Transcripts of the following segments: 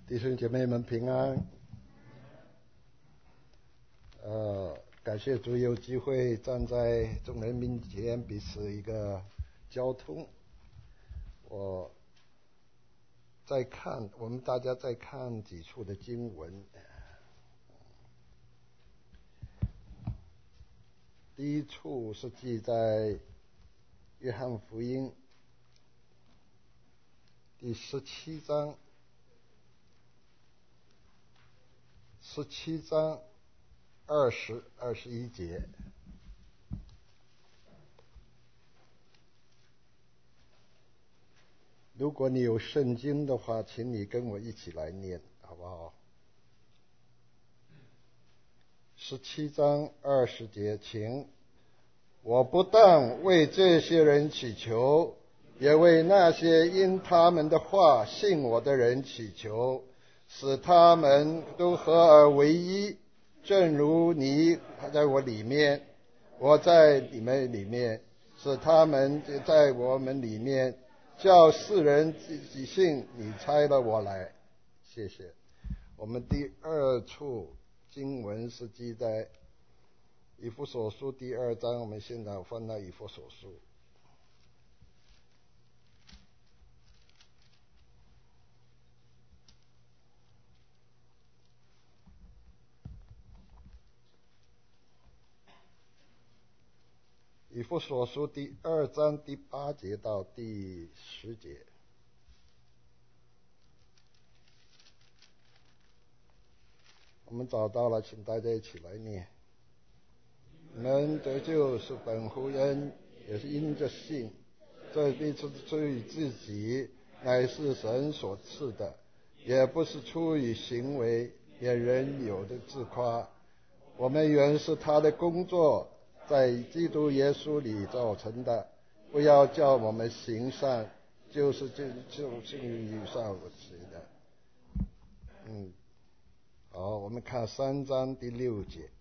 弟兄姐妹们平安。感谢主有机会站在众人面前彼此一个交通。我们大家在看几处的经文。第一处是记在约翰福音第17章20、21节。如果你有圣经的话，请你跟我一起来念，好不好？17章20节，请。我不但为这些人祈求，也为那些因他们的话信我的人祈求，使他们都合而为一，正如你在我里面，我在你们里面，使他们在我们里面，叫世人即信你差了我来。谢谢。我们第二处经文是记在以弗所书第2章，我们现在翻到以弗所书。以弗所书第2章第8节到第10节。我们找到了，请大家一起来念。人得救是本乎恩，也是因着信。这并不是出于自己，乃是神所赐的；也不是出于行为，免人有的自夸。我们原是他的工作，在基督耶稣里造成的。不要叫我们行善，就是与上所行的。好，我们看3章第6节。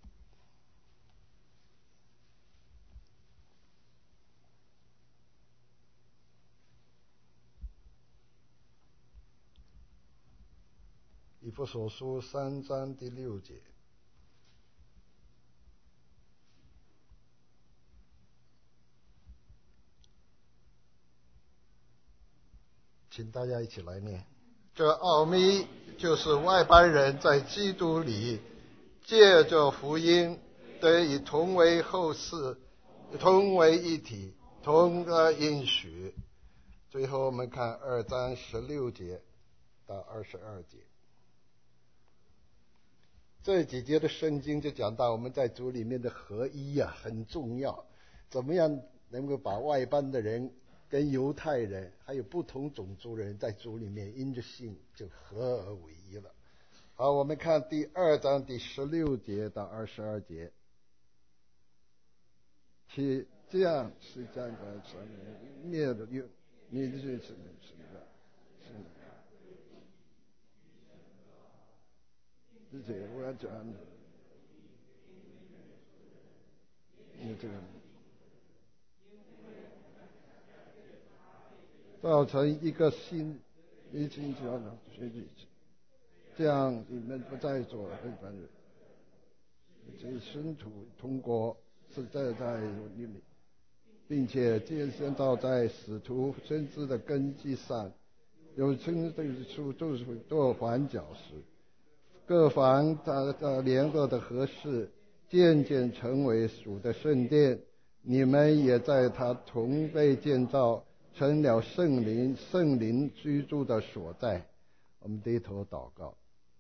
以弗所书3章第6节。请大家一起来念。这奥秘就是外邦人在基督里借着福音得以同为后嗣，同为一体，同个应许。最后我们看2章16节到22节。这几节的圣经就讲到我们在主里面的合一很重要。怎么样能够把外邦的人跟犹太人还有不同种族人在主里面因着信就合而为一了。好，我们看第2章第16节到22节。且这样是这样的神灭的你的是自己我要讲你这个造成一个新一群的学习，这样你们不再做外邦人，这生土通过是在你里，并且建造在使徒先知的根基上，有称对处都是做环角石，各房它联合的合适，渐渐成为主的圣殿。你们也在他同被建造，成了圣灵居住的所在。我们低头祷告。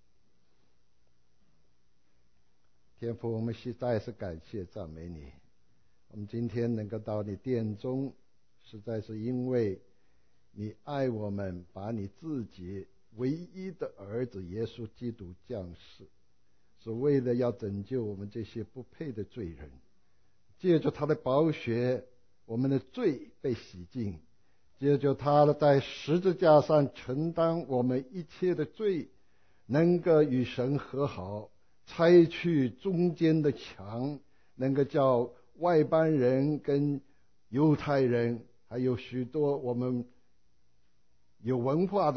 天父，我们实在是感谢赞美你。我们今天能够到你殿中，实在是因为你爱我们，把你自己唯一的儿子耶稣基督降世，是为了要拯救我们这些不配的罪人。借着他的宝血，我们的罪被洗净，借着他在十字架上承担我们一切的罪，能够与神和好，拆去中间的墙，能够叫外邦人跟犹太人还有许多我们有文化的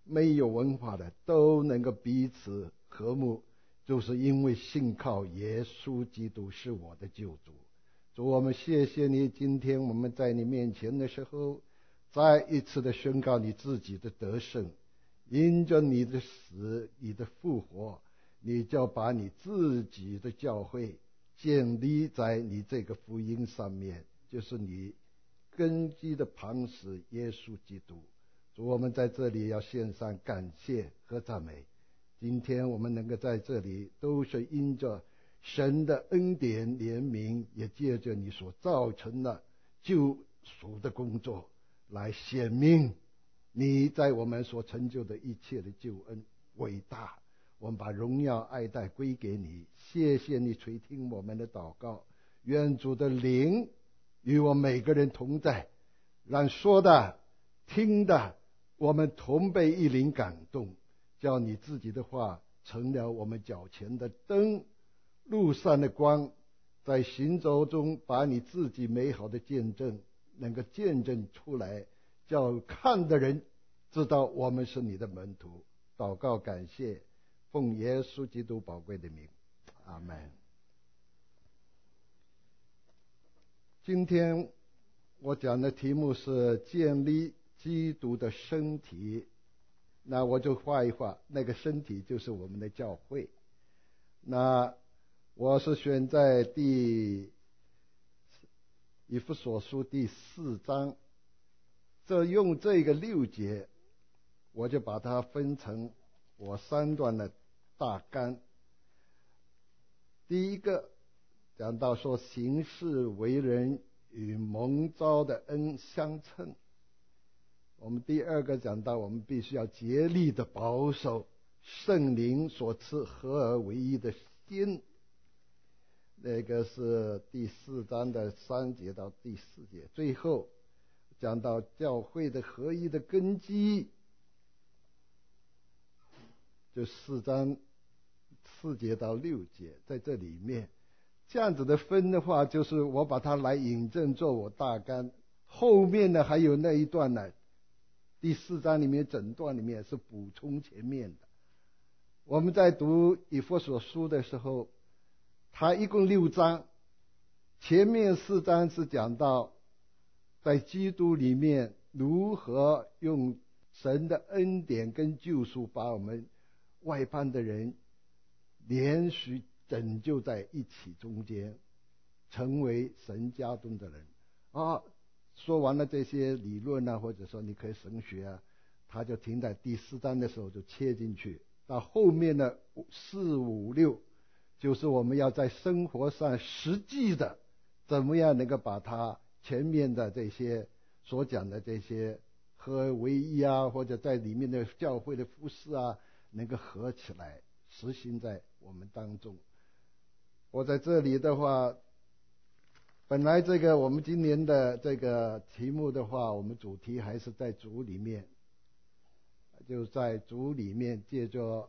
没有文化的都能够彼此和睦，就是因为信靠耶稣基督是我的救主。主，我们谢谢你，今天我们在你面前的时候，再一次的宣告你自己的得胜，因着你的死，你的复活，你就把你自己的教会建立在你这个福音上面，就是你根基的磐石耶稣基督。主，我们在这里要献上感谢和赞美。今天我们能够在这里，都是因着神的恩典怜悯，也借着你所造成的救赎的工作，来显明你在我们所成就的一切的救恩伟大。我们把荣耀爱戴归给你，谢谢你垂听我们的祷告。愿主的灵与我每个人同在，让说的听的我们同被一灵感动，叫你自己的话成了我们脚前的灯，路上的光，在行走中把你自己美好的见证能够见证出来，叫看的人知道我们是你的门徒。祷告感谢，奉耶稣基督宝贵的名，阿们。今天我讲的题目是建立基督的身体，那我就画一画，那个身体就是我们的教会。那我是选在以弗所书第4章，用这个6节，我就把它分成我3段的大纲。第一个讲到说，行事为人与蒙召的恩相称。我们第二个讲到，我们必须要竭力的保守圣灵所赐合而为一的心，那个是第4章的3节到第4节。最后讲到教会的合一的根基，就4章4节到6节，在这里面这样子的分的话，就是我把它来引证做我大纲。后面呢还有那一段呢，第4章里面整段里面是补充前面的。我们在读以弗所书的时候，它一共6章，前面4章是讲到在基督里面如何用神的恩典跟救赎把我们外邦的人连续拯救在一起中间，成为神家中的人啊。说完了这些理论啊，或者说你可以神学啊，他就停在第4章的时候就切进去。到后面的4、5、6，就是我们要在生活上实际的怎么样能够把它前面的这些所讲的这些合而为一啊，或者在里面的教会的服事啊，能够合起来实行在我们当中。我在这里的话，本来这个我们今年的这个题目的话，我们主题还是在主里面，就在主里面借着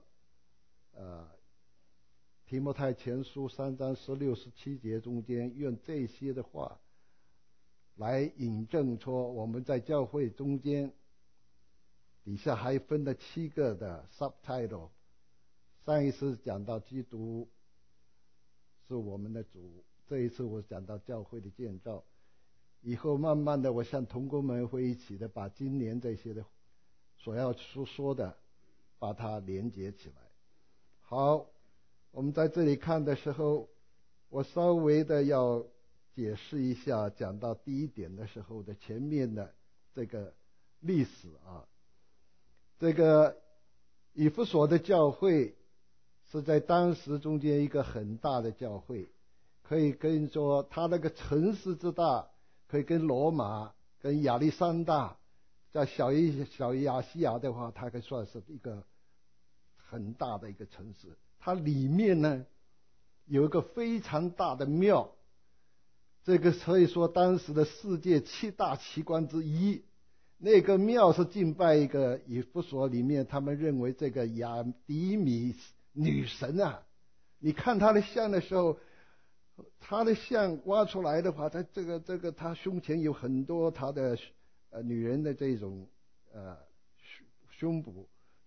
提摩太前书3章16、17节中间，用这些的话来引证说，我们在教会中间底下还分了7个的 subtitle。 上一次讲到基督是我们的主，这一次我讲到教会的建造，以后慢慢的我向同工们会一起的把今年这些的所要说的把它连接起来。好，我们在这里看的时候，我稍微的要解释一下，讲到第1点的时候的前面的这个历史啊。这个以弗所的教会是在当时中间一个很大的教会，可以跟说它那个城市之大，可以跟罗马跟亚历山大，在小亚细亚的话，它可以算是一个很大的一个城市。它里面呢有一个非常大的庙，这个可以说当时的世界7大奇观之一。那个庙是敬拜一个以弗所里面他们认为这个亚迪米女神啊。你看她的像的时候，她的像挖出来的话，她这个她胸前有很多她的女人的这种胸部，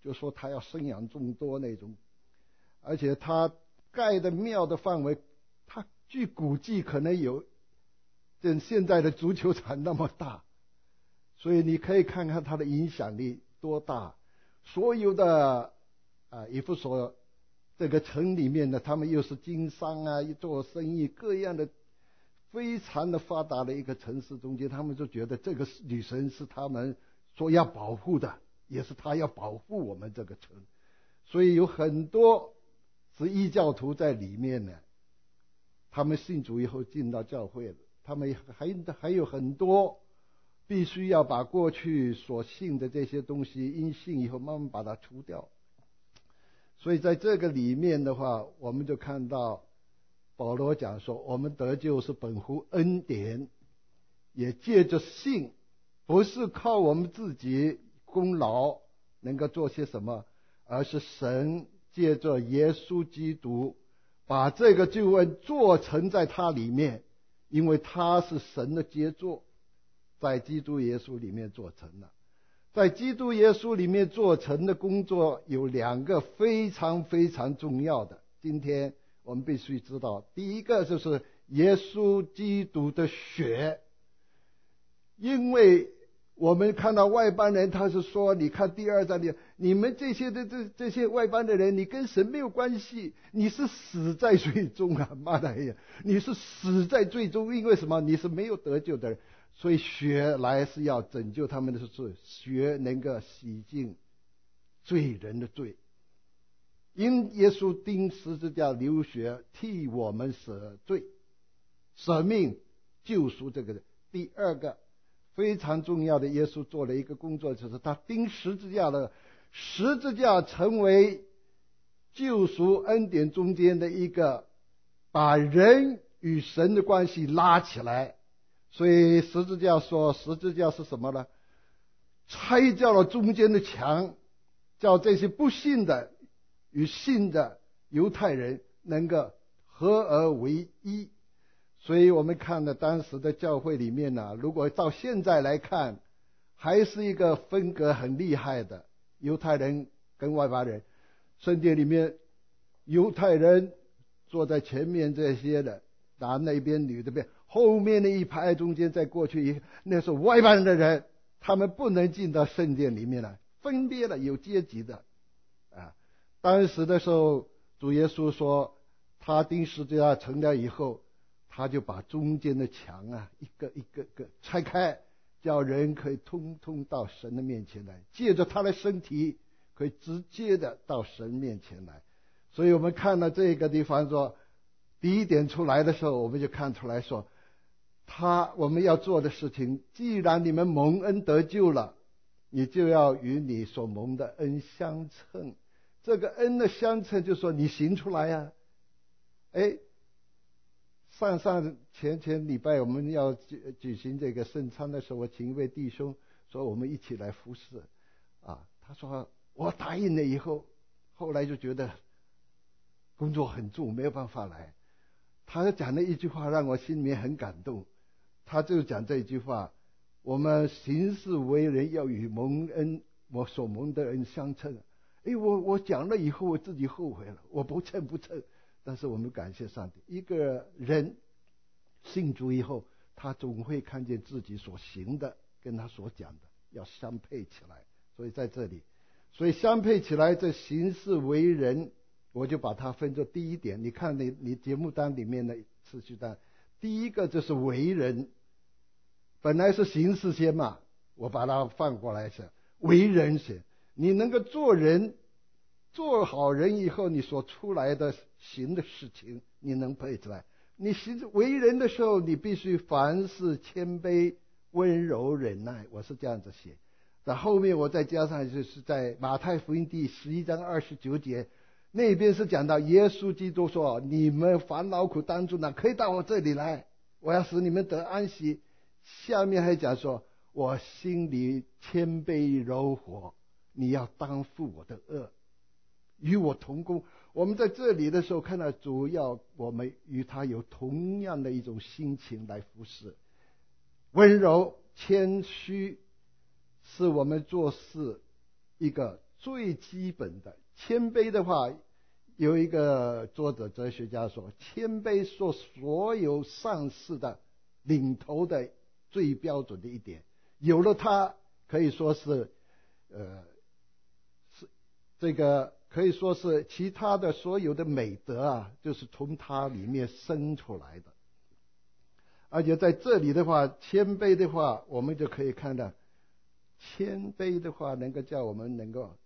就说他要生养众多那种，而且他盖的庙的范围，他据估计可能有跟现在的足球场那么大，所以你可以看看他的影响力多大。所有的以弗所这个城里面的，他们又是经商啊，做生意各样的，非常的发达的一个城市中间，他们就觉得这个女神是他们说要保护的，也是他要保护我们这个城，所以有很多是异教徒在里面呢。他们信主以后进到教会了，他们还有很多必须要把过去所信的这些东西，因信以后慢慢把它除掉。所以在这个里面的话，我们就看到保罗讲说，我们得救是本乎恩典，也借着信，不是靠我们自己功劳能够做些什么，而是神借着耶稣基督把这个救恩做成在他里面，因为他是神的杰作，在基督耶稣里面做成了。在基督耶稣里面做成的工作有两个非常非常重要的，今天我们必须知道。第一个就是耶稣基督的血，因为我们看到外邦人，他是说，你看第二章里，你们这些外邦的人，你跟神没有关系，你是死在罪中啊，妈的呀，你是死在罪中，因为什么？你是没有得救的人，所以血来是要拯救他们的罪，血能够洗净罪人的罪，因耶稣钉十字架流血替我们舍罪舍命救赎这个人。第二个非常重要的，耶稣做了一个工作，就是他钉十字架的，十字架成为救赎恩典中间的一个把人与神的关系拉起来。所以十字架说，十字架是什么呢？拆掉了中间的墙，叫这些不信的与信的犹太人能够合而为一。所以我们看了当时的教会里面呢，如果到现在来看，还是一个分隔很厉害的，犹太人跟外邦人。圣殿里面犹太人坐在前面，这些的男那边女这边，后面的一排中间再过去，那是外邦人的人，他们不能进到圣殿里面来，分别了，有阶级的啊。当时的时候，主耶稣说他钉十字架成了以后，他就把中间的墙啊一个一个个拆开，叫人可以通通到神的面前来，借着他的身体可以直接的到神面前来。所以我们看到这个地方说，第一点出来的时候，我们就看出来说，我们要做的事情，既然你们蒙恩得救了，你就要与你所蒙的恩相称。这个恩的相称，就是说你行出来呀。前礼拜我们要举行这个圣餐的时候，我请一位弟兄说我们一起来服侍啊。他说我答应了以后，后来就觉得工作很重，没有办法来。他讲了一句话让我心里面很感动，他就讲这一句话：我们行事为人要与我所蒙的恩相称。我讲了以后我自己后悔了，我不称。但是我们感谢上帝，一个人信主以后，他总会看见自己所行的跟他所讲的要相配起来。所以在这里，所以相配起来，这行事为人，我就把它分作第一点。你看你节目单里面的次序单，第一个就是为人，本来是行事先嘛，我把它放过来是为人先。你能够做人，做好人以后，你所出来的行的事情你能配出来。你为人的时候，你必须凡事谦卑温柔忍耐，我是这样子写。在后面我再加上，就是在马太福音第11章29节，那边是讲到耶稣基督说，你们烦劳苦担重担，可以到我这里来，我要使你们得安息。下面还讲说，我心里谦卑柔和，你要担负我的恶，与我同工。我们在这里的时候看到主要我们与他有同样的一种心情来服侍。温柔谦虚是我们做事一个最基本的。谦卑的话，有一个作者哲学家说，谦卑是所有善事的领头的最标准的一点，有了它可以说是这个可以说是其他的所有的美德啊，就是从它里面生出来的。而且在这里的话，谦卑的话，我们就可以看到，谦卑的话能够叫我们能够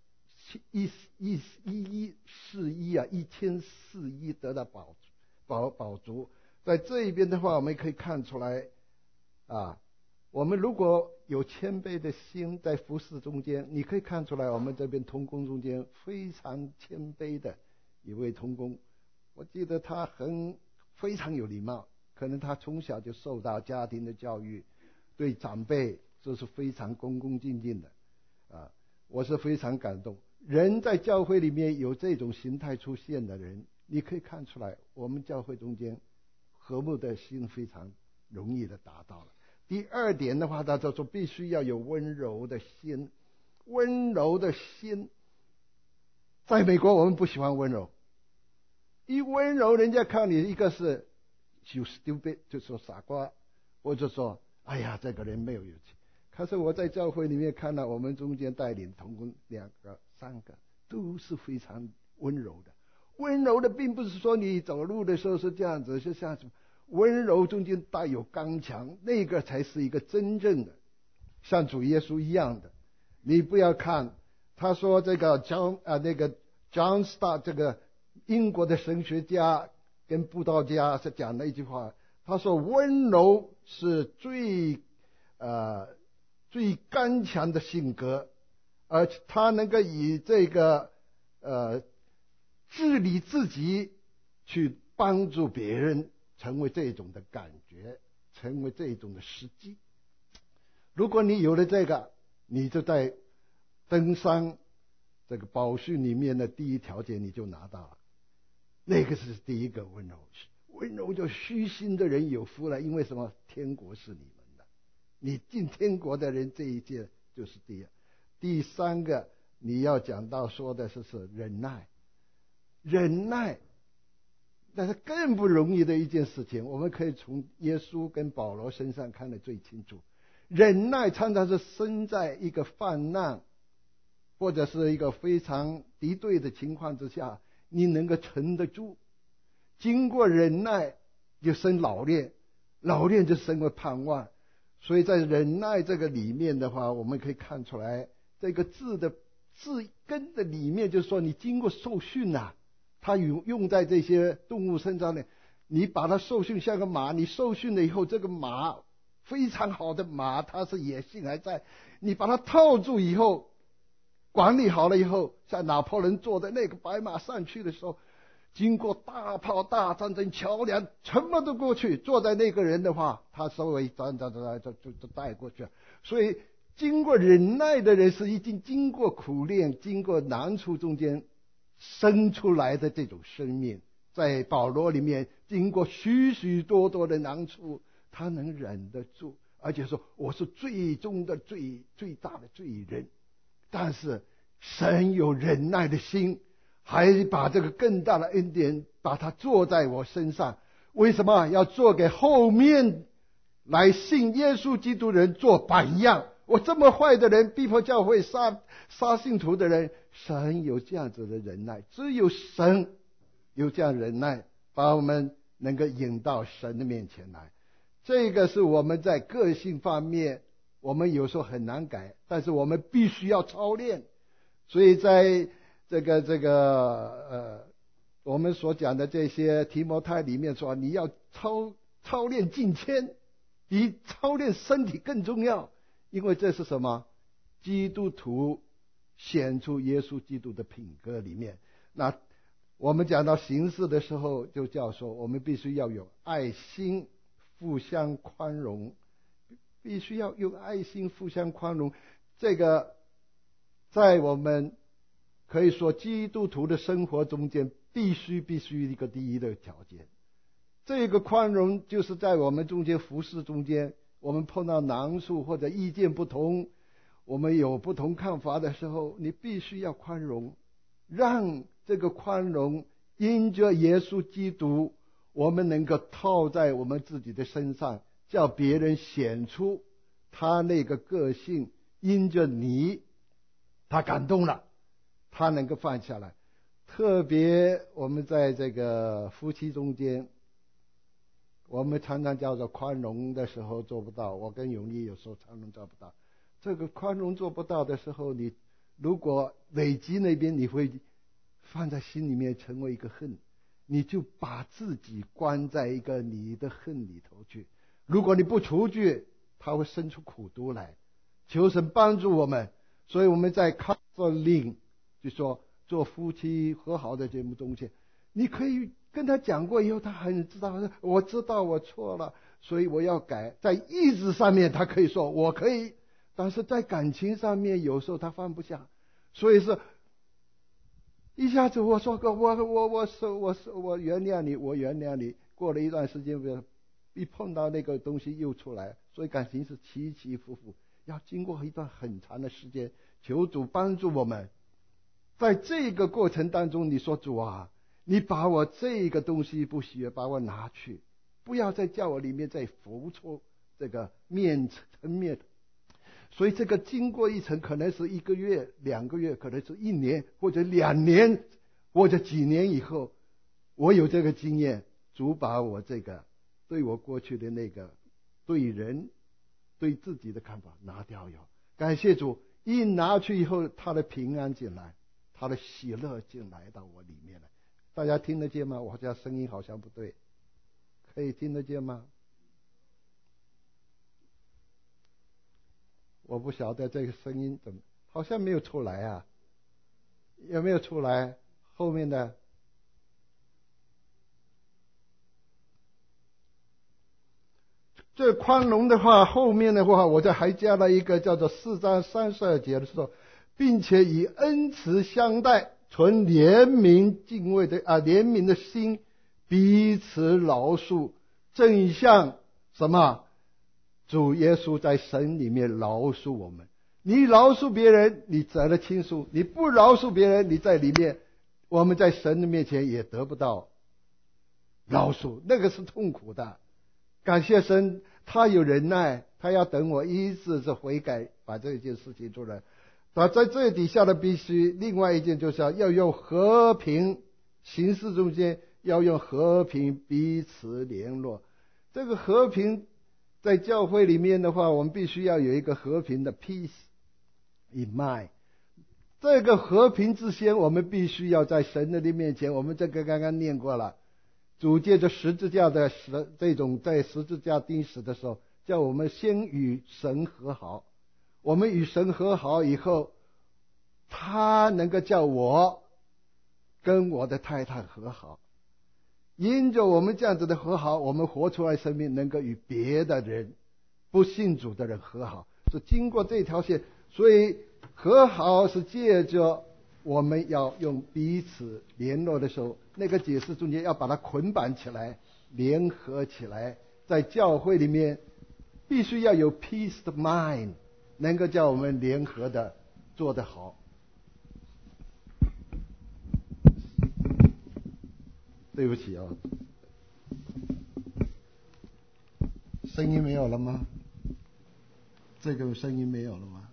1400得到饱足。在这一边的话，我们可以看出来啊，我们如果有谦卑的心在服侍中间，你可以看出来我们这边同工中间非常谦卑的一位同工。我记得他非常有礼貌，可能他从小就受到家庭的教育，对长辈这是非常恭恭敬敬的啊，我是非常感动。人在教会里面有这种形态出现的人，你可以看出来我们教会中间和睦的心非常容易的达到了。第二点的话，他就说必须要有温柔的心。温柔的心，在美国我们不喜欢温柔，一温柔人家看你一个是 you stupid 就说傻瓜，或者说哎呀这个人没有勇气。可是我在教会里面看到我们中间带领同工2个3个都是非常温柔的。温柔的并不是说你走路的时候是这样子，是像什么温柔中间带有刚强，那个才是一个真正的像主耶稣一样的。你不要看他说这个那个 John Stott 这个英国的神学家跟布道家是讲了一句话，他说温柔是最刚强的性格，而他能够以这个治理自己去帮助别人，成为这种的感觉，成为这种的实际。如果你有了这个，你就在登山这个宝训里面的第一条件你就拿到了，那个是第一个温柔。温柔就虚心的人有福了，因为什么？天国是你们的，你进天国的人，这一件就是第二。第三个你要讲到说的是忍耐。忍耐那是更不容易的一件事情，我们可以从耶稣跟保罗身上看得最清楚。忍耐常常是身在一个患难或者是一个非常敌对的情况之下，你能够撑得住，经过忍耐就生老练，老练就生为盼望。所以在忍耐这个里面的话，我们可以看出来这个字根的里面，就是说你经过受训啊，它用在这些动物身上呢，你把它受训像个马，你受训了以后，这个马非常好的马，它是野性还在，你把它套住以后，管理好了以后，像拿破仑坐在那个白马上去的时候，经过大炮大战争桥梁什么都过去，坐在那个人的话，他稍微就带过去了。所以经过忍耐的人是已经经过苦练，经过难处中间生出来的这种生命。在保罗里面经过许许多多的难处，他能忍得住，而且说我是最终的最大的罪人，但是神有忍耐的心，还把这个更大的恩典把它做在我身上。为什么要做给后面来信耶稣基督人做榜样？我这么坏的人，逼迫教会杀信徒的人，神有这样子的忍耐，只有神有这样忍耐，把我们能够引到神的面前来。这个是我们在个性方面我们有时候很难改，但是我们必须要操练。所以在我们所讲的这些提摩太里面说，你要操练敬谦，比操练身体更重要。因为这是什么？基督徒显出耶稣基督的品格里面。那我们讲到形式的时候，就叫说我们必须要有爱心，互相宽容，必须要用爱心互相宽容。这个在我们可以说基督徒的生活中间必须一个第一的条件。这个宽容就是在我们中间服侍中间，我们碰到难处或者意见不同， 我们有不同看法的时候，你必须要宽容，让这个宽容因着耶稣基督，我们能够套在我们自己的身上，叫别人显出他那个个性，因着你，他感动了，他能够放下来。特别我们在这个夫妻中间，我们常常叫做宽容的时候做不到，我跟永利有时候常常做不到。这个宽容做不到的时候，你如果累积那边，你会放在心里面成为一个恨，你就把自己关在一个你的恨里头去。如果你不除去，它会生出苦毒来。求神帮助我们。所以我们在counseling，就说做夫妻和好的节目中间，你可以跟他讲过以后，他很知道，我知道我错了，所以我要改。在意志上面他可以说我可以，但是在感情上面有时候他放不下，所以是一下子我说我原谅你，我原谅你，过了一段时间一碰到那个东西又出来，所以感情是起起伏伏，要经过一段很长的时间。求主帮助我们，在这个过程当中，你说主啊，你把我这个东西不喜悦，把我拿去，不要再叫我里面再浮出这个层面。所以这个经过一层，可能是1个月、2个月，可能是1年或者2年或者几年以后，我有这个经验，主把我这个对我过去的那个对人对自己的看法拿掉以后，感谢主，一拿去以后，他的平安进来，他的喜乐进来到我里面来。大家听得见吗？我这声音好像不对，可以听得见吗？我不晓得这个声音怎么，好像没有出来啊？有没有出来？后面的这宽容的话，后面的话，我这还加了一个叫做4章32节的时候，并且以恩慈相待，存怜悯的心，彼此饶恕，正像什么？主耶稣在神里面饶恕我们。你饶恕别人，你得了亲属；你不饶恕别人，你在里面，我们在神的面前也得不到饶恕，那个是痛苦的。感谢神，他有忍耐，他要等我一次是悔改，把这件事情做了。在这底下的必须另外一件就是要用和平，形式中间要用和平彼此联络。这个和平在教会里面的话，我们必须要有一个和平的 peace in mind。这个和平之先，我们必须要在神的面前，我们这个刚刚念过了，主借着十字架的这种在十字架钉死的时候，叫我们先与神和好。我们与神和好以后，他能够叫我跟我的太太和好。因着我们这样子的和好，我们活出来生命能够与别的人不信主的人和好，是经过这条线。所以和好是借着我们要用彼此联络的时候，那个解释中间要把它捆绑起来，联合起来。在教会里面必须要有 peace of mind， 能够叫我们联合的做得好。对不起啊，声音没有了吗？这个声音没有了吗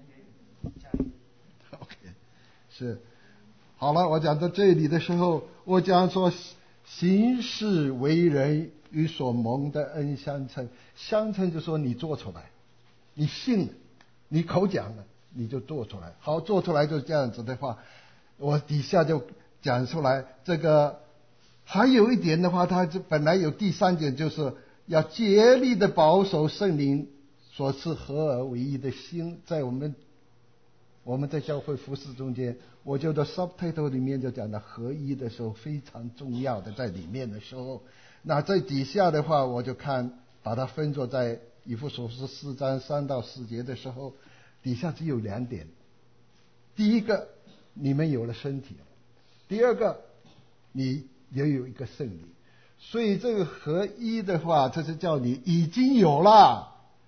？OK， 是好了。我讲到这里的时候，我讲说行事为人与所蒙的恩相称。相称就说你做出来，你信了，你口讲了，你就做出来。好，做出来就这样子的话，我底下就讲出来。这个还有一点的话，它本来有第3点，就是要竭力的保守圣灵所赐合而为一的心。在我们在教会服事中间，我觉得 subtitle 里面就讲到合一的时候非常重要的，在里面的时候，那在底下的话，我就看把它分作在以弗所书4章3到4节的时候，底下只有2点。第一个，你们有了身体了；第二个，你也有一个圣灵。所以这个合一的话，这是叫你已经有了，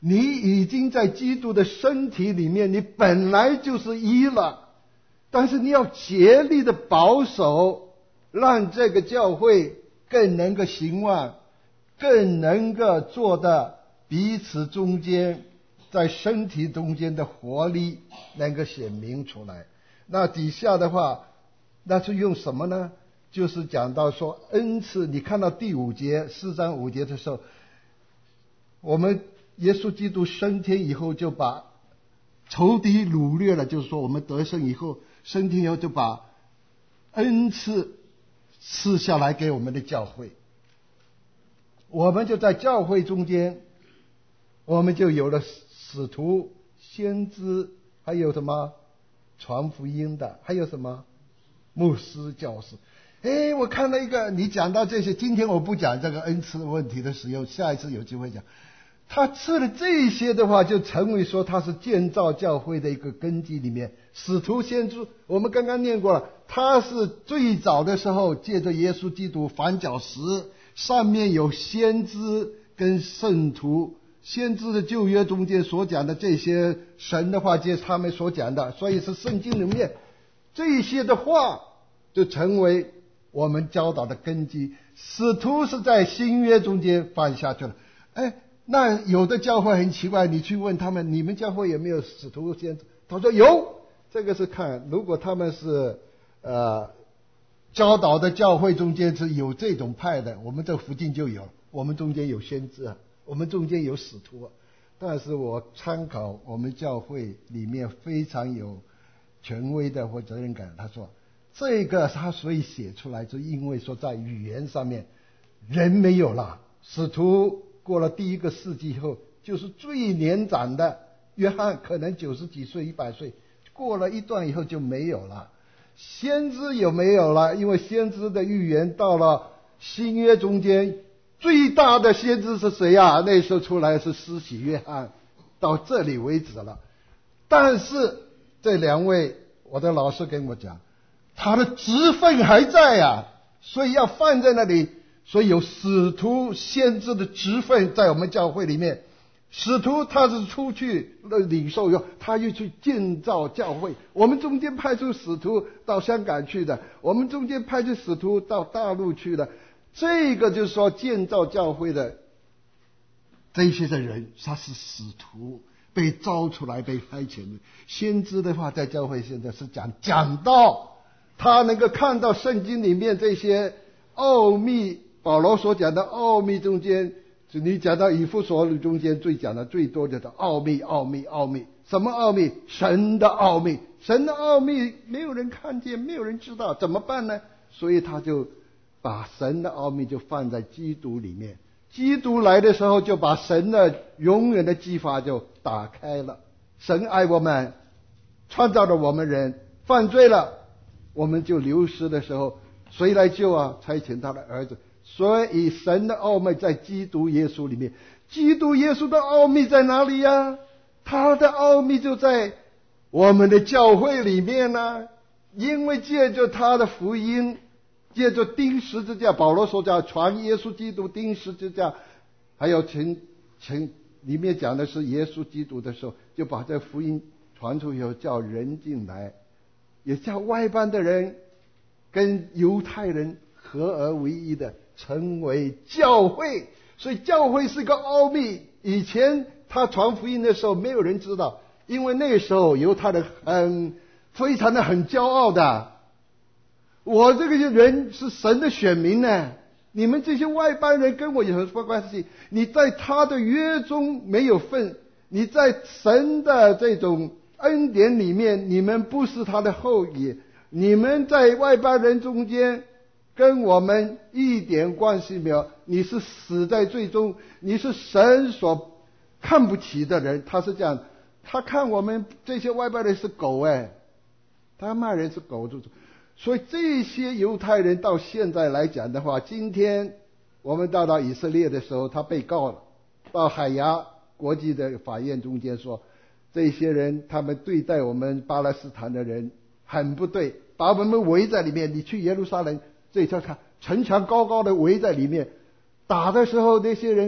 你已经在基督的身体里面，你本来就是一了，但是你要竭力的保守，让这个教会更能够兴旺，更能够做的彼此中间在身体中间的活力能够显明出来。那底下的话，那是用什么呢？就是讲到说恩赐，你看到第5节4章5节的时候，我们耶稣基督升天以后就把仇敌掳掠了，就是说我们得胜以后，升天以后就把恩赐赐下来给我们的教会，我们就在教会中间，我们就有了使徒、先知，还有什么传福音的，还有什么牧师、教师。我看到一个，你讲到这些，今天我不讲这个恩赐问题的时候，下一次有机会讲。他赐了这些的话，就成为说他是建造教会的一个根基里面。使徒先知我们刚刚念过了，他是最早的时候借着耶稣基督反脚石，上面有先知跟圣徒，先知的旧约中间所讲的这些神的话，就是他们所讲的，所以是圣经里面这些的话就成为我们教导的根基。使徒是在新约中间放下去了。那有的教会很奇怪，你去问他们，你们教会有没有使徒先知？他说有。这个是看，如果他们是教导的教会中间是有这种派的，我们这附近就有，我们中间有先知，我们中间有使徒。但是我参考我们教会里面非常有权威的或责任感，他说这个他所以写出来，就因为说在语言上面人没有了，使徒过了第1个世纪以后，就是最年长的约翰可能90几岁100岁，过了一段以后就没有了。先知有没有了？因为先知的预言到了新约中间，最大的先知是谁啊？那时候出来是施洗约翰，到这里为止了。但是这2位我的老师跟我讲，他的职分还在啊，所以要放在那里。所以有使徒先知的职分在我们教会里面。使徒他是出去领受以后，他又去建造教会。我们中间派出使徒到香港去的，我们中间派出使徒到大陆去的。这个就是说建造教会的这些的人，他是使徒被招出来被派遣的。先知的话在教会现在是讲道，他能够看到圣经里面这些奥秘，保罗所讲的奥秘中间，你讲到以弗所中间最讲的最多的奥秘。什么奥秘？神的奥秘。神的奥秘没有人看见，没有人知道，怎么办呢？所以他就把神的奥秘就放在基督里面。基督来的时候就把神的永远的计划就打开了。神爱我们，创造了我们人，犯罪了我们就流失的时候，谁来救啊？差遣他的儿子。所以神的奥秘在基督耶稣里面。基督耶稣的奥秘在哪里呀？他的奥秘就在我们的教会里面啊。因为借着他的福音，借着钉十字架，保罗说叫传耶稣基督钉十字架，还有里面讲的是耶稣基督的时候，就把这福音传出以后，叫人进来，也叫外邦的人跟犹太人合而为一的成为教会。所以教会是个奥秘。以前他传福音的时候没有人知道，因为那时候犹太人非常的很骄傲的，我这个人是神的选民呢，你们这些外邦人跟我有什么关系？你在他的约中没有份，你在神的这种恩典里面，你们不是他的后裔，你们在外邦人中间跟我们一点关系没有，你是死在罪中，你是神所看不起的人。他是这样，他看我们这些外邦人是狗，他骂人是狗。所以这些犹太人到现在来讲的话，今天我们到以色列的时候，他被告了，到海牙国际的法院中间说，这些人他们对待我们巴勒斯坦的人很不对，把我们围在里面。你去耶路撒冷这一条看，城墙高高的围在里面，打的时候那些人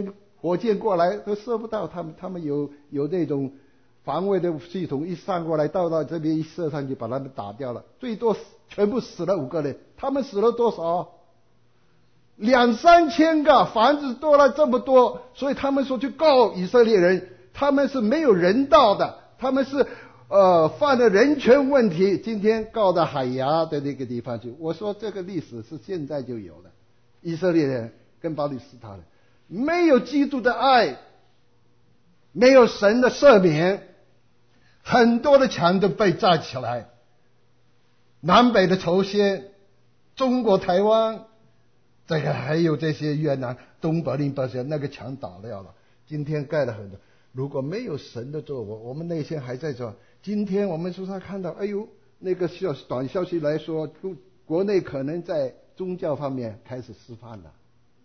火箭过来都射不到，他们有那种防卫的系统，一上过来到这边一射上去，把他们打掉了，最多全部死了5个人。他们死了多少？2-3千个，房子多了这么多，所以他们说去告以色列人，他们是没有人道的，他们是犯了人权问题，今天告到海牙的那个地方去。我说这个历史是现在就有的，以色列人跟巴勒斯坦人没有基督的爱，没有神的赦免，很多的墙都被站起来，南北的朝鲜，中国台湾，这个还有这些越南东柏林这些，那个墙倒掉了，今天盖了很多。如果没有神的作为，我们内心还在这。今天我们书上看到，哎呦，那个短消息来说，国内可能在宗教方面开始示范了，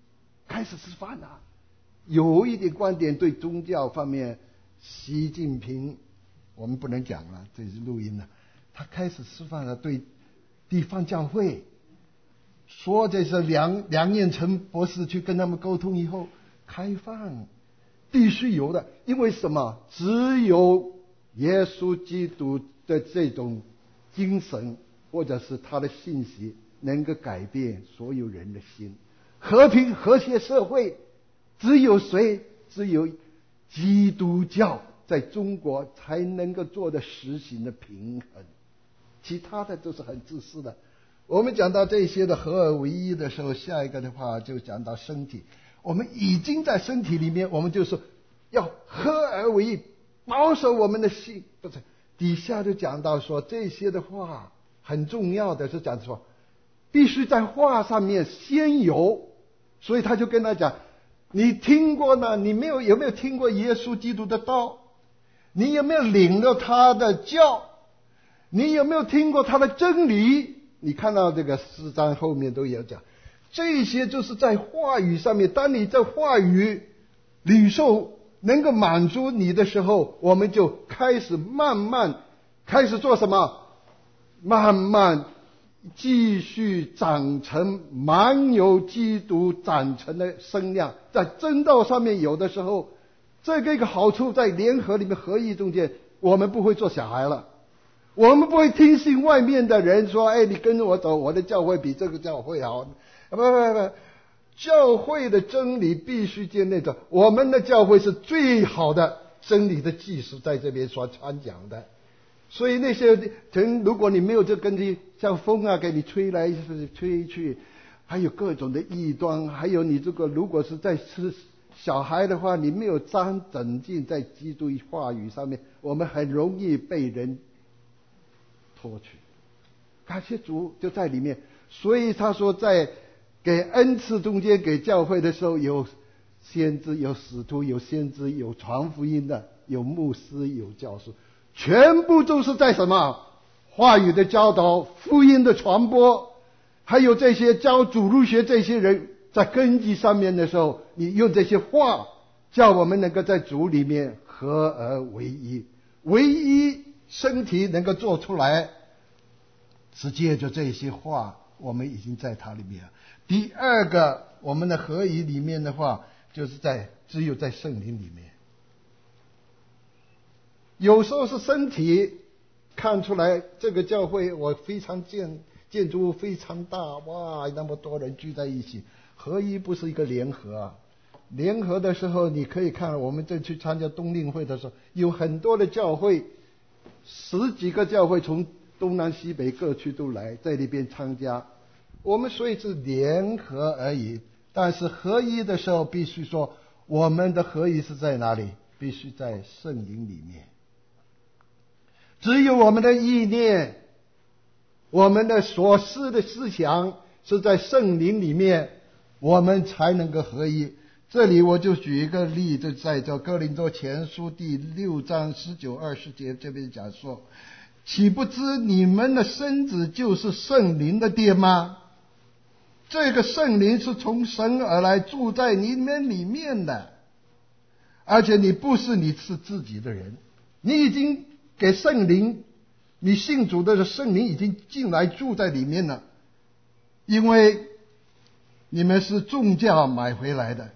有一点观点对宗教方面，习近平我们不能讲了，这是录音了，他开始示范了对地方教会，说这是梁彦成博士去跟他们沟通以后开放，必须有的。因为什么？只有耶稣基督的这种精神或者是他的信息能够改变所有人的心，和平和谐社会只有谁？只有基督教在中国才能够做的实行的平衡，其他的都是很自私的。我们讲到这些的合而为一的时候，下一个的话就讲到身体。我们已经在身体里面，我们就说要合而为一，保守我们的心。不是，底下就讲到说这些的话很重要的是讲说必须在话上面先有，所以他就跟他讲，你听过呢？你有没有听过耶稣基督的道？你有没有领了他的教？你有没有听过他的真理？你看到这个4章后面都有讲，这些就是在话语上面。当你在话语领受能够满足你的时候，我们就开始慢慢开始做什么？慢慢继续长成满有基督长成的身量。在真道上面，有的时候这个一个好处，在联合里面合一中间，我们不会做小孩了，我们不会听信外面的人说，哎，你跟着我走，我的教会比这个教会好。不，教会的真理必须建立着，我们的教会是最好的真理的技术在这边所传讲的。所以那些人，如果你没有这根基，像风啊给你吹来吹去，还有各种的异端，还有你这个如果是在吃小孩的话，你没有长进在基督话语上面，我们很容易被人脱去。感谢主就在里面。所以他说在给恩赐中间，给教会的时候，有先知，有使徒，有先知，有传福音的，有牧师，有教师，全部都是在什么？话语的教导，福音的传播，还有这些教主路学这些人在根基上面的时候，你用这些话叫我们能够在主里面合而为一，唯一身体能够做出来，是借着这些话，我们已经在它里面了。第二个，我们的合一里面的话，就是只有在圣灵里面。有时候是身体看出来这个教会我非常建筑物非常大，哇，那么多人聚在一起，合一不是一个联合啊。联合的时候，你可以看我们这去参加冬令会的时候，有很多的教会，10几个教会从东南西北各区都来在那边参加。我们所以是联合而已，但是合一的时候必须说，我们的合一是在哪里？必须在圣灵里面。只有我们的意念，我们的所思的思想是在圣灵里面，我们才能够合一。这里我就举一个例子，在这哥林多前书第6章19、20节这边讲说，岂不知你们的身子就是圣灵的殿吗？这个圣灵是从神而来，住在你们里面的，而且你不是你是自己的人，你已经给圣灵，你信主的圣灵已经进来住在里面了，因为你们是重价买回来的，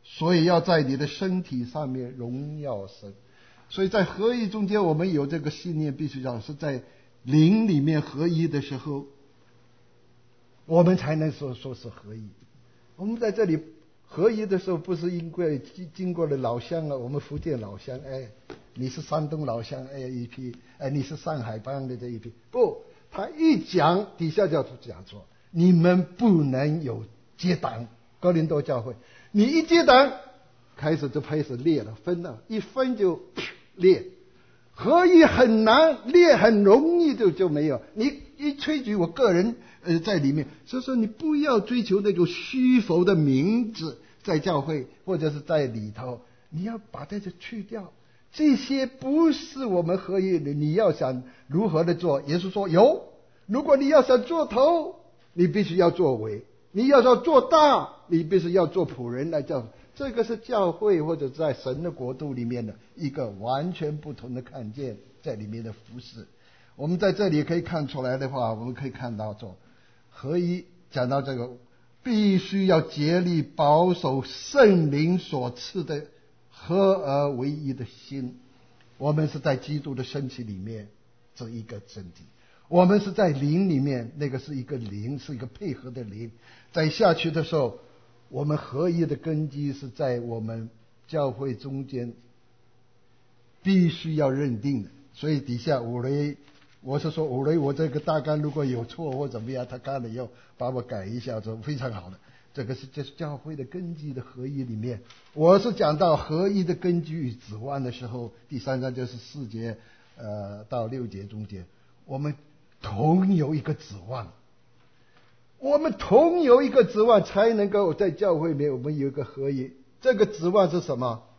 所以要在你的身体上面荣耀神。所以在合一中间，我们有这个信念，必须要是在灵里面合一的时候，我们才能说是合一。我们在这里合一的时候，不是因为经过了老乡啊，我们福建老乡，你是山东老乡一批，你是上海帮的这一批，不，他一讲底下就讲说，你们不能有结党。哥林多教会，你一结党，开始裂了，分了，一分就裂。合一很难，裂很容易就没有。你一吹举我个人在里面，所以说你不要追求那种虚浮的名字在教会或者是在里头，你要把这些去掉。这些不是我们合一的。你要想如何的做，耶稣说如果你要想做头，你必须要做尾；你要做大，你必须要做仆人来教。这个是教会或者在神的国度里面的一个完全不同的看见在里面的服事。我们在这里可以看出来的话，我们可以看到说，合一讲到这个，必须要竭力保守圣灵所赐的合而为一的心。我们是在基督的身体里面这一个真谛，我们是在灵里面，那个是一个灵，是一个配合的灵。在下去的时候，我们合一的根基是在我们教会中间必须要认定的。所以底下五雷，我是说五雷，我这个大纲如果有错或怎么样，他看了以后把我改一下，这非常好的。这是教会的根基的合一里面，我是讲到合一的根基与指望的时候，第3章就是4节到6节中间，我们同有一个指望。我们同有一个指望，才能够在教会里面我们有一个合一。这个指望是什么？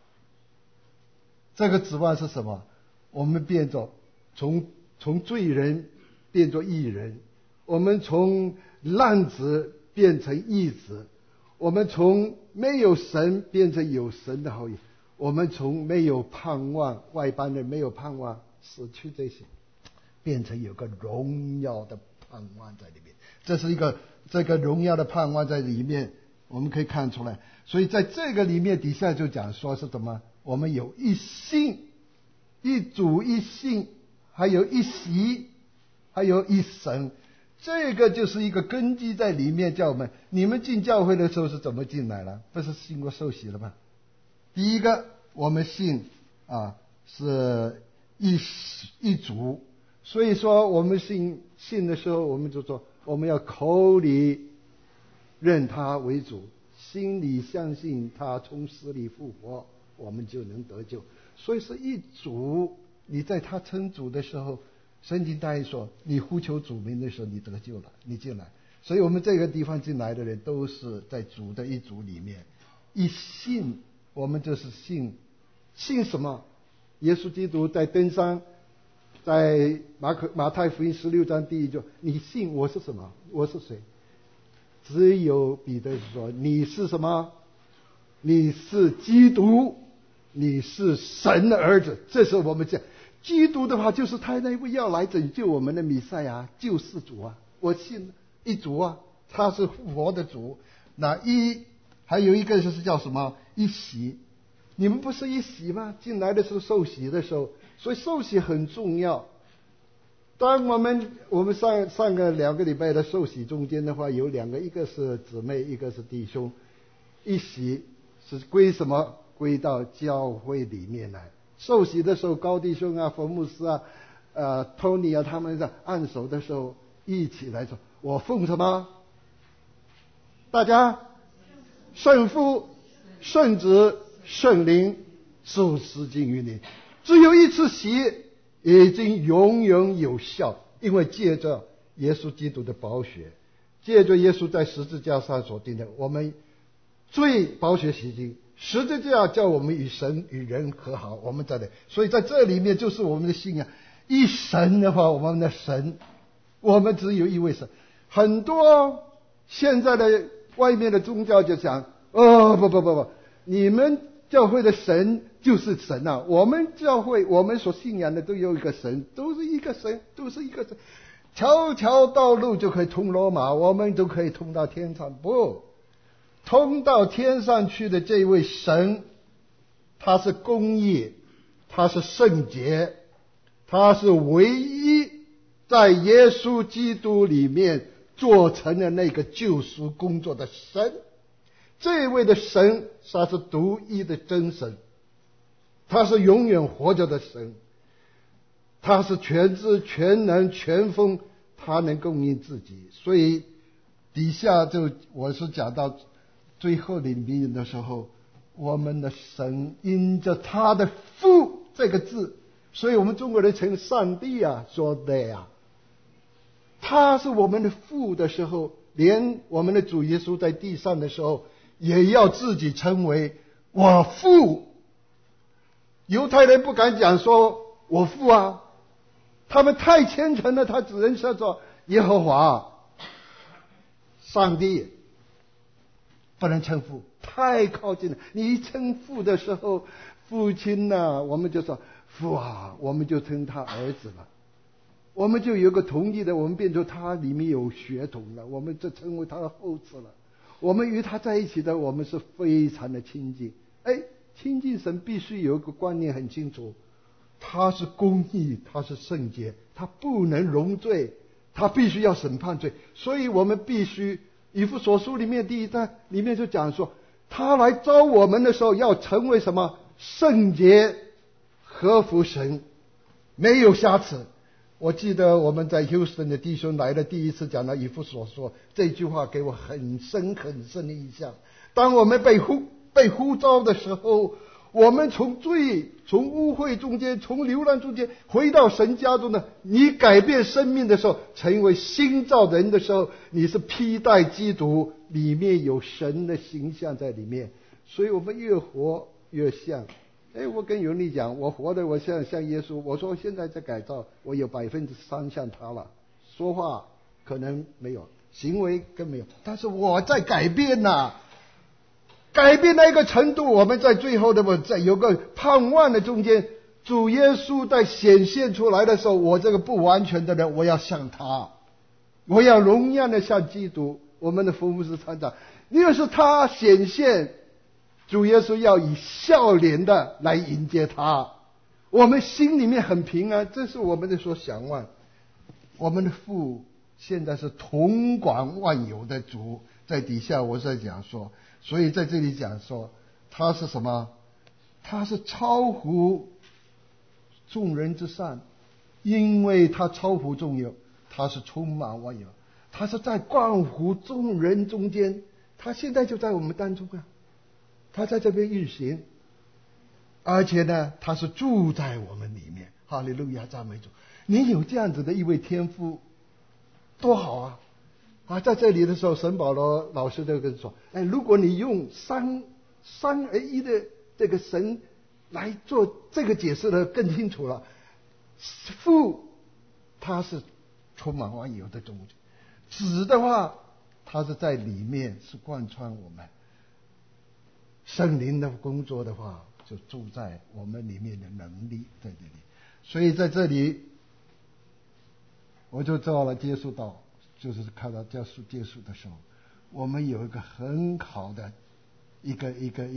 我们变作从罪人变作义人，我们从浪子变成义子，我们从没有神变成有神的后裔，我们从没有盼望，外邦人没有盼望，失去这些，变成有个荣耀的盼望在里面。这是一个这个荣耀的盼望在里面，我们可以看出来。所以在这个里面底下就讲说是什么？我们有一信，一主一信，还有一洗，还有一神。这个就是一个根基在里面，叫我们，你们进教会的时候是怎么进来了？不是信过受洗了吗？第一个我们信是一主，所以说我们信的时候，我们就说我们要口里认他为主，心里相信他从死里复活，我们就能得救。所以是一主，你在他称主的时候，圣经大意说你呼求主名的时候，你得救了，你进来。所以我们这个地方进来的人都是在主的一主里面。一信，我们就是信什么？耶稣基督在登山，在马太福音16章第1节，你信我是什么？我是谁？只有彼得说你是什么？你是基督，你是神的儿子。这是我们讲基督的话，就是他那位要来拯救我们的弥赛亚，救世主啊！我信一主啊，他是复活的主。那还有一个就是叫什么？一洗。你们不是一洗吗？进来的时候受洗的时候，所以受洗很重要。当我们上个2个礼拜的受洗中间的话，有2个，一个是姊妹，一个是弟兄。一洗是归什么？归到教会里面来。受洗的时候，高弟兄啊、冯牧师啊、Tony 啊，他们在按手的时候一起来说，我奉什么？大家圣父、圣子、圣灵受施浸于你。只有一次洗已经永远有效，因为借着耶稣基督的宝血，借着耶稣在十字架上所定的，我们罪宝血洗净，十字架叫我们与神与人和好，我们在这里。所以在这里面就是我们的信仰。一神的话，我们的神，我们只有一位神。很多现在的外面的宗教就讲，不，你们教会的神就是神啊！我们教会我们所信仰的都有一个神，都是一个神，条条道路就可以通罗马，我们都可以通到天堂。不， 冲到天上去的这位神，他是公义，他是圣洁，他是唯一在耶稣基督里面做成了那个救赎工作的神。这位的神，他是独一的真神，他是永远活着的神，他是全知全能全丰，他能供应自己。所以底下我是讲到最后的名人的时候，我们的神因着他的父这个字，所以我们中国人称上帝啊，说的呀，他是我们的父的时候，连我们的主耶稣在地上的时候也要自己称为我父。犹太人不敢讲说我父啊，他们太虔诚了，他只能叫做耶和华上帝，不能称父，太靠近了。你一称父的时候，父亲啊，我们就说父啊，我们就称他儿子了，我们就有个同意的，我们变成他里面有血统了，我们就成为他的后嗣了。我们与他在一起的，我们是非常的亲近。亲近神必须有一个观念很清楚，他是公义，他是圣洁，他不能容罪，他必须要审判罪。所以我们必须，以弗所书里面第1章里面就讲说，他来招我们的时候要成为什么？圣洁，合乎神，没有瑕疵。我记得我们在 Houston 的弟兄来的第一次讲到以弗所说，这句话给我很深很深的印象。当我们被呼召的时候，我们从罪、从污秽中间、从流浪中间回到神家中呢，你改变生命的时候，成为新造人的时候，你是披戴基督，里面有神的形象在里面，所以我们越活越像。我跟尤丽讲，我活的我像耶稣，我说现在在改造，我有3%像他了，说话可能没有，行为更没有，但是我在改变呐，改变那个程度，我们在最后的在有个盼望的中间，主耶稣在显现出来的时候，我这个不完全的人，我要像他，我要荣耀的像基督。我们的福牧师参长，因是他显现，主耶稣要以笑脸的来迎接他，我们心里面很平安，这是我们的所想望。我们的父现在是统管万有的主，在底下我在讲说，所以在这里讲说他是什么？他是超乎众人之上，因为他超乎众有，他是充满万有，他是在贯乎众人中间，他现在就在我们当中啊，他在这边运行，而且呢，他是住在我们里面。哈利路亚，赞美主！你有这样子的一位天父，多好啊！在这里的时候，沈保罗老师就跟说：如果你用三而一的这个神来做这个解释的更清楚了。父他是充满万有的中，子的话，他是在里面是贯穿我们。圣灵的工作的话，就住在我们里面的能力在这里。所以在这里，我就到了结束到，就是看到结束的时候，我们有一个很好的一个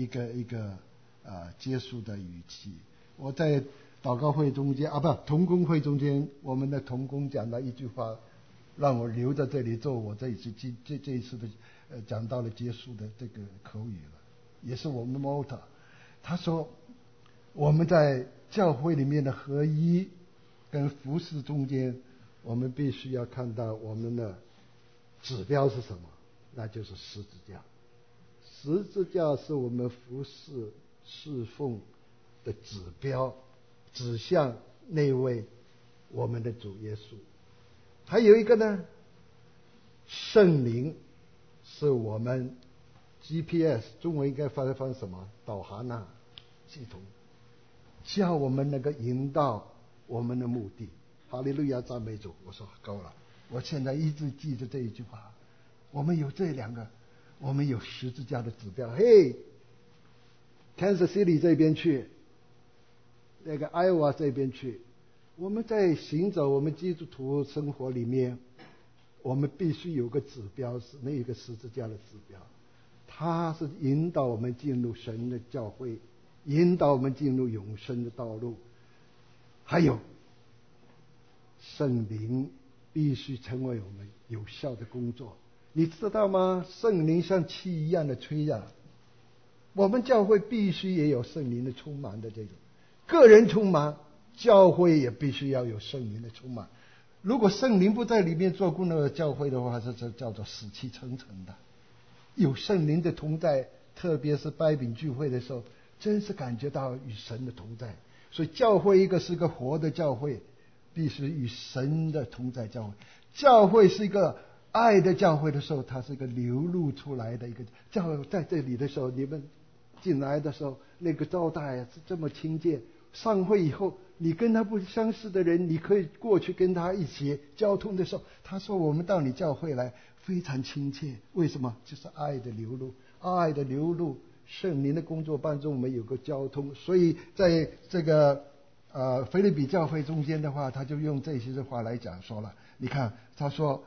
结束的语气。我在祷告会中间同工会中间，我们的同工讲到一句话，让我留在这里做我这一次的讲到了结束的这个口语了，也是我们的 motto。他说我们在教会里面的合一跟服事中间，我们必须要看到我们的指标是什么，那就是十字架。十字架是我们服事侍奉的指标，指向那位我们的主耶稣。还有一个呢，圣灵是我们 GPS 中文应该翻什么导航系统，叫我们能够引导我们的目的。哈利路亚，赞美主！我说够了，我现在一直记着这一句话。我们有这两个，我们有十字架的指标。Kansas City 这边去，那个 Iowa 这边去，我们在行走我们基督徒生活里面，我们必须有个指标，是那一个十字架的指标。 他是引导我们进入神的教会，引导我们进入永生的道路。还有圣灵必须成为我们有效的工作，你知道吗？圣灵像气一样的吹呀，我们教会必须也有圣灵的充满的这种，个人充满，教会也必须要有圣灵的充满。如果圣灵不在里面做工的教会的话，这叫做死气沉沉的。有圣灵的同在，特别是拜饼聚会的时候，真是感觉到与神的同在。所以教会一个是个活的教会，必须与神的同在教会。教会是一个爱的教会的时候，它是一个流露出来的一个教会。在这里的时候，你们进来的时候，那个招待是这么亲切。上会以后，你跟他不相识的人，你可以过去跟他一起交通的时候，他说我们到你教会来非常亲切。为什么？就是爱的流露，爱的流露，圣灵的工作帮助我们有个交通。所以在这个腓立比教会中间的话，他就用这些话来讲说了。你看他说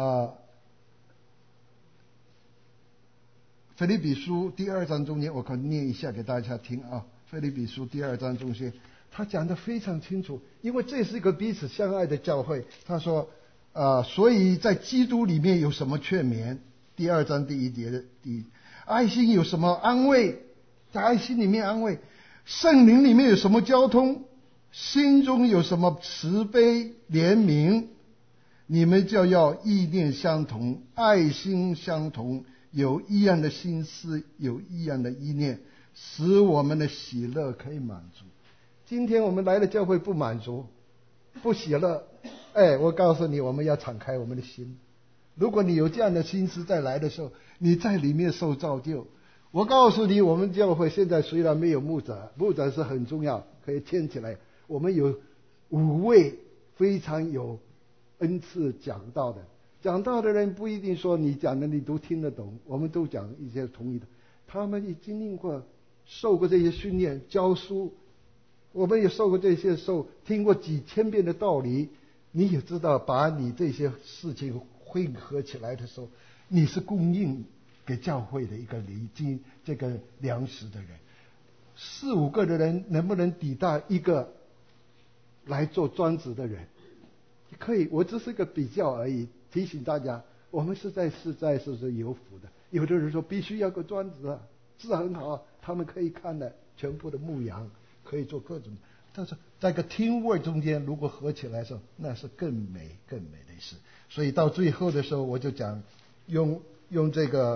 腓立比书第2章中间，我可念一下给大家听啊。腓立比书第2章中间，他讲得非常清楚，因为这是一个彼此相爱的教会。他说所以在基督里面有什么劝勉？第2章第1节的爱心有什么安慰？在爱心里面安慰。圣灵里面有什么交通？心中有什么慈悲怜悯？你们就要意念相同，爱心相同，有一样的心思，有一样的意念，使我们的喜乐可以满足。今天我们来了教会不满足，不喜乐，我告诉你，我们要敞开我们的心。如果你有这样的心思再来的时候，你在里面受造就。我告诉你，我们教会现在虽然没有牧者，牧者是很重要，可以牵起来。我们有5位非常有恩赐讲道的，讲道的人不一定说你讲的你都听得懂，我们都讲一些同意的。他们也经历过受过这些训练，教书，我们也受过这些听过几千遍的道理。你也知道，把你这些事情汇合起来的时候，你是供应给教会的一个礼金，这个粮食的人。4、5个的人能不能抵达一个来做专职的人？可以，我只是个比较而已，提醒大家，我们实在是有福的。有的人说必须要个专职啊，是很好，他们可以看的全部的牧羊，可以做各种。但是在个听味中间，如果合起来的时候，那是更美的事。所以到最后的时候，我就讲用这个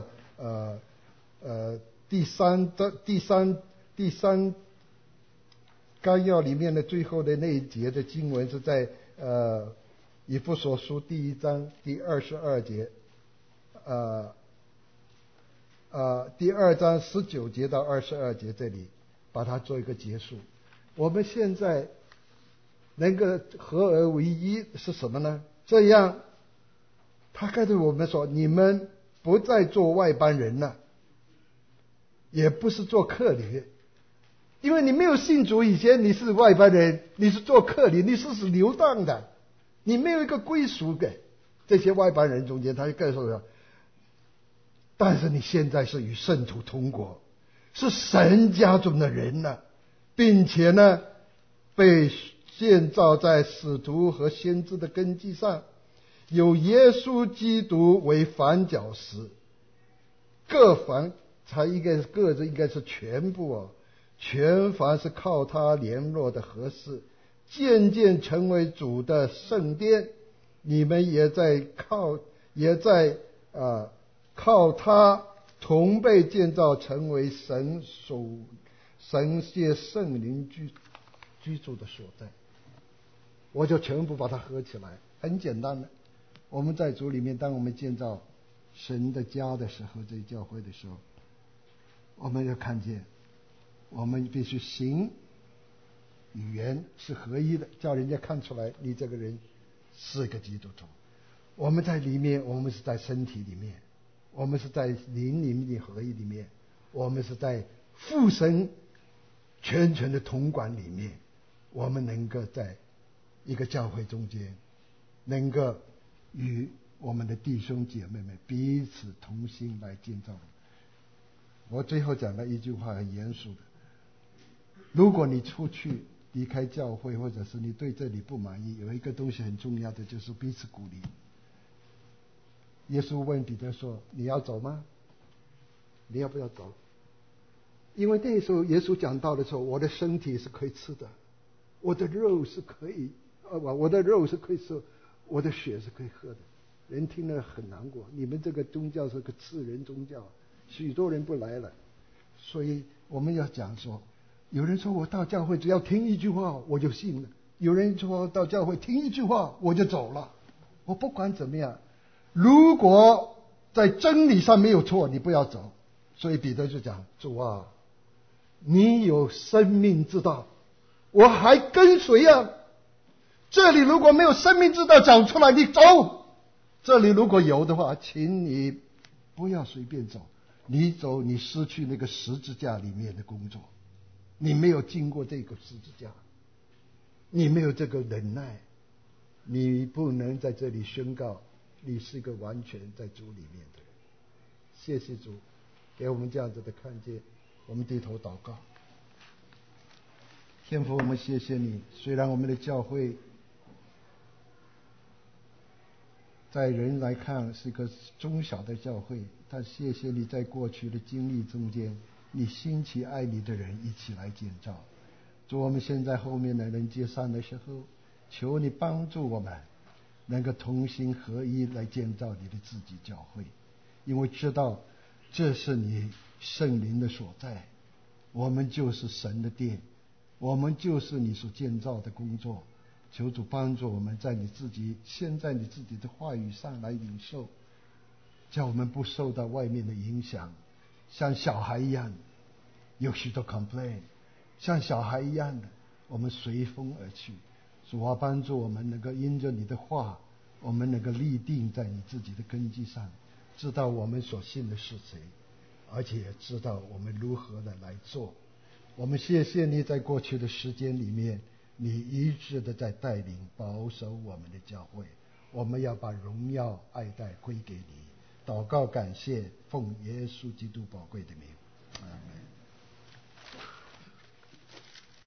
第三纲要里面的最后的那一节的经文是在以弗所书第1章第22节，第2章19节到22节这里，把它做一个结束。我们现在能够合而为一是什么呢？这样他告诉我们说，你们不再做外邦人了，也不是做客旅。因为你没有信主以前，你是外邦人，你是做客旅，你是流荡的，你没有一个归属给这些外邦人中间。他就告诉我，但是你现在是与圣徒同国，是神家中的人了，并且呢被建造在使徒和先知的根基上，有耶稣基督为房角石，各房才应该各自应该是全部哦，全房是靠他联络的合适，渐渐成为主的圣殿。你们也在靠他同被建造，成为神借圣灵居住的所在。我就全部把它合起来，很简单的。我们在主里面，当我们建造神的家的时候，这教会的时候，我们要看见我们必须行语言是合一的，叫人家看出来你这个人是个基督徒。我们在里面，我们是在身体里面，我们是在灵里面的合一里面，我们是在父神全权的统管里面，我们能够在一个教会中间，能够与我们的弟兄姐妹们彼此同心来建造我最后讲了一句话很严肃的，如果你出去离开教会，或者是你对这里不满意，有一个东西很重要的，就是彼此鼓励。耶稣问彼得说，你要走吗？你要不要走？因为那时候耶稣讲到的时候，我的身体是可以吃的，我的肉是可以吃，我的血是可以喝的。人听了很难过，你们这个宗教是个次人宗教，许多人不来了。所以我们要讲说，有人说我到教会只要听一句话我就信了，有人说到教会听一句话我就走了。我不管怎么样，如果在真理上没有错，你不要走。所以彼得就讲，主啊，你有生命之道，我还跟随啊。这里如果没有生命之道讲出来，你走；这里如果有的话，请你不要随便走。你走，你失去那个十字架里面的工作，你没有经过这个十字架，你没有这个忍耐，你不能在这里宣告你是一个完全在主里面的人。谢谢主给我们这样子的看见。我们低头祷告。天父，我们谢谢你，虽然我们的教会在人来看是一个中小的教会，但谢谢你在过去的经历中间，你兴起爱你的人一起来建造。主，我们现在后面的人解散的时候，求你帮助我们能够同心合一来建造你的自己教会，因为知道这是你圣灵的所在，我们就是神的殿，我们就是你所建造的工作。求主帮助我们在你自己的话语上来领受，叫我们不受到外面的影响，像小孩一样有许多 complain， 像小孩一样的我们随风而去。主啊，帮助我们能够因着你的话，我们能够立定在你自己的根基上，知道我们所信的是谁，而且也知道我们如何的来做。我们谢谢你在过去的时间里面，你一直的在带领保守我们的教会，我们要把荣耀爱戴归给你。祷告感谢，奉耶稣基督宝贵的名，阿们。